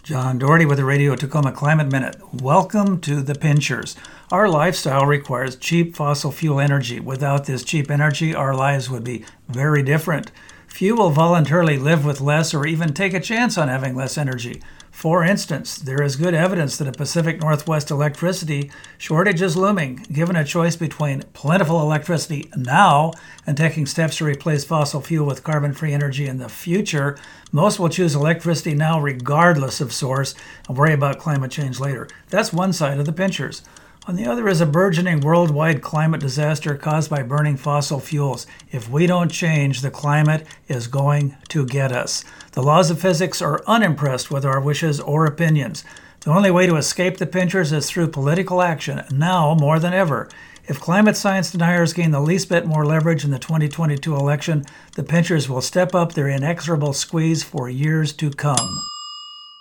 John Doherty with the Radio Tacoma Climate Minute. Welcome to the Pinchers. Our lifestyle requires cheap fossil fuel energy. Without this cheap energy, our lives would be very different. Few will voluntarily live with less or even take a chance on having less energy. For instance, there is good evidence that a Pacific Northwest electricity shortage is looming. Given a choice between plentiful electricity now and taking steps to replace fossil fuel with carbon-free energy in the future, most will choose electricity now regardless of source and worry about climate change later. That's one side of the pinchers. On the other is a burgeoning worldwide climate disaster caused by burning fossil fuels. If we don't change, the climate is going to get us. The laws of physics are unimpressed with our wishes or opinions. The only way to escape the pinchers is through political action, now more than ever. If climate science deniers gain the least bit more leverage in the 2022 election, the pinchers will step up their inexorable squeeze for years to come.